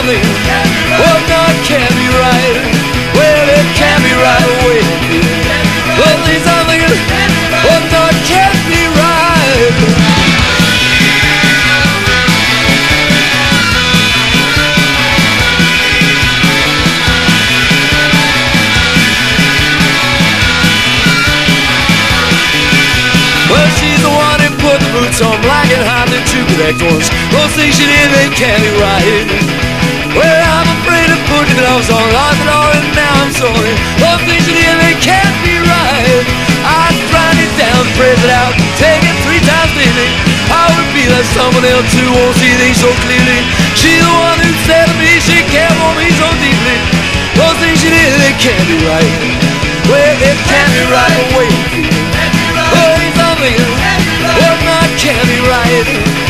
something, oh no, it can't be right. Well, it can't be right away. Well, there's something, oh no, it can't be right. Well, she's the one who put the boots on black and hot the two correct ones. Those things she did, they can't be right. Well, I'm afraid of putting gloves on, lost it all, and now I'm sorry. Those things she did, they can't be right. I grind it down, praise it out, take it 3 times daily. How would it be that someone else who won't see things so clearly? She's the one who said to me she can't want me so deeply. Those things she did, they can't be right. Well, it can't be right away. Oh, no, it can't be right.